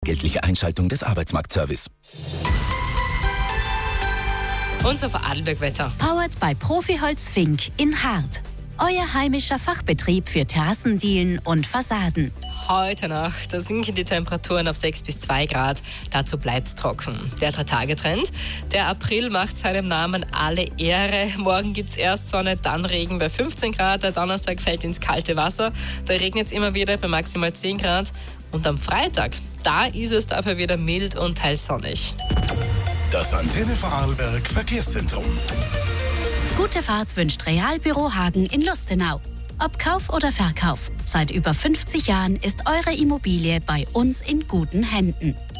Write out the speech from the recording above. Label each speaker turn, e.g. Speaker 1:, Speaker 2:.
Speaker 1: Geldliche Einschaltung des Arbeitsmarktservice.
Speaker 2: Unser Vorarlberg-Wetter.
Speaker 3: Powered by Profiholz Fink in Hart. Euer heimischer Fachbetrieb für Terrassendielen und Fassaden.
Speaker 2: Heute Nacht, da sinken die Temperaturen auf 6 bis 2 Grad. Dazu bleibt's trocken. Der 3-Tage-Trend. Der April macht seinem Namen alle Ehre. Morgen gibt's erst Sonne, dann Regen bei 15 Grad. Der Donnerstag fällt ins kalte Wasser. Da regnet's immer wieder bei maximal 10 Grad. Und am Freitag, da ist es dafür wieder mild und teils sonnig.
Speaker 4: Das Antenne Vorarlberg Verkehrszentrum.
Speaker 3: Gute Fahrt wünscht Realbüro Hagen in Lustenau. Ob Kauf oder Verkauf, seit über 50 Jahren ist eure Immobilie bei uns in guten Händen.